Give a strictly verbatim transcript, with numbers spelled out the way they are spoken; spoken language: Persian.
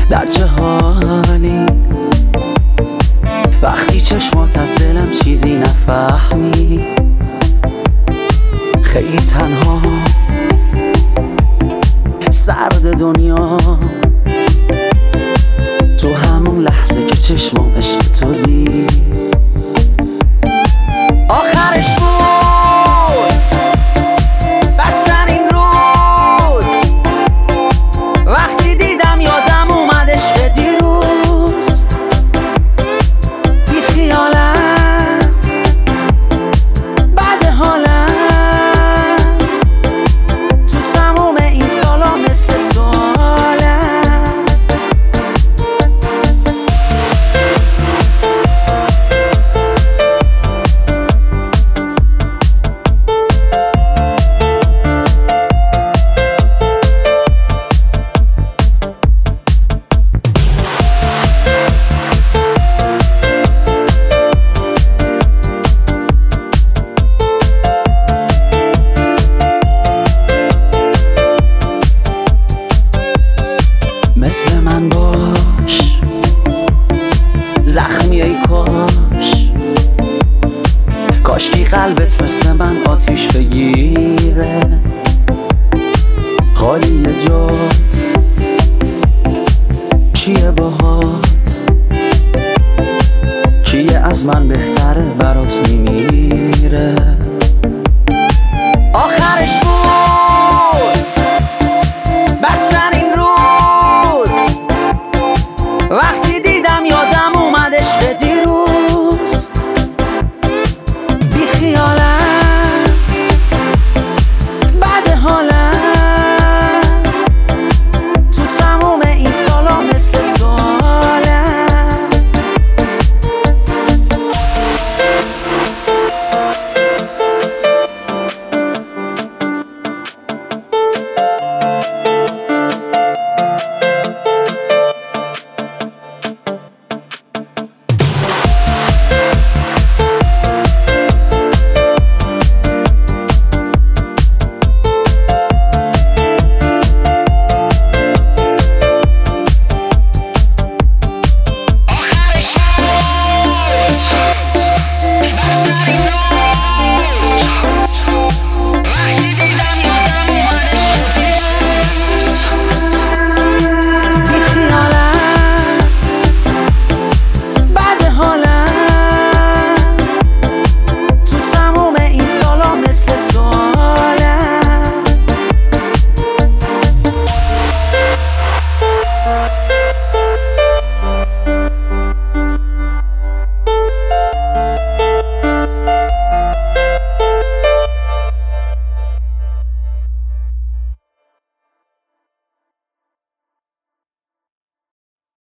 در چه حالی وقتی چشمات از دلم چیزی نفهمید؟ خیلی تنها سرد دنیا تو همون لحظه که چشمام عشق تو دید. آخرش بود بدترین روز وقتی دیدم یادم اومد عشق دیروز. بی خیالم بعد حالم تو تموم این سالا مثل سوالم. مثل من باش زخمی ای کاش کاشکی قلبت مثل من آتیش بگیره. خالی جات